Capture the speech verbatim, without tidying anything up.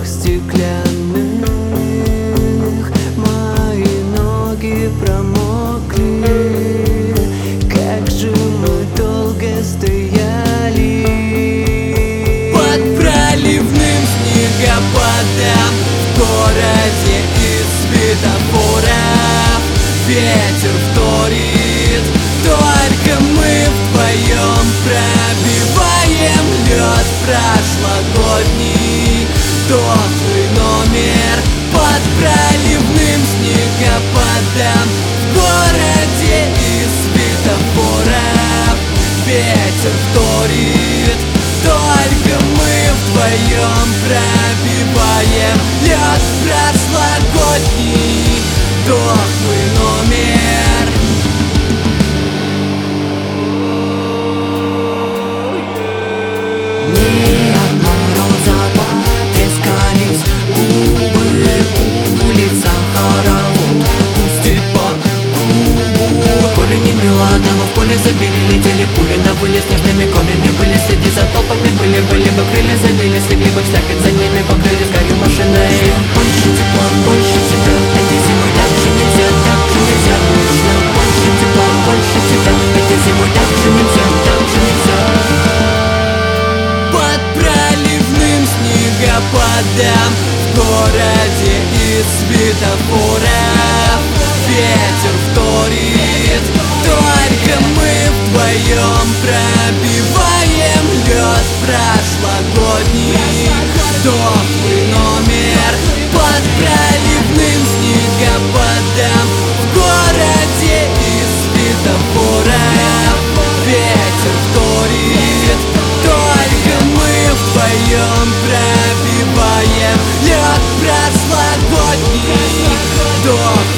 стеклянных мои ноги промокли. Как же мы долго стояли под проливным снегопадом в городе из светофоров. Ветер вторит, только мы вдвоем пробиваем лед прошлогодний. Дохлый номер под проливным снегопадом в городе из светофоров. Ветер вторит, только мы вдвоем пробиваем лед прошлогодний. Дохлый номер. Ни от мороза потрескались губы, улица хоровод пустит по кругу. В поле не мелодрама, в поле забили, летели пули на вылет снежными колями. Были следи за толпами, были, были бы крылья, забили, слегли бы всякой за ними, покрыли скорее машиной. Больше тепла, больше тебя, этой зимой так же нельзя, так же нельзя. Нужно больше тепла, больше тебя, этой зимой так же нельзя, так же нельзя. Под проливным снегопадом в городе из светофоров. Ветер вторит, только мы вдвоем пробиваем лед прошлогодний. Дохлый номер под проливным снегопадом в городе из светофоров. Ветер вторит, только мы вдвоем пробиваем лед прошлогодний. Дохлый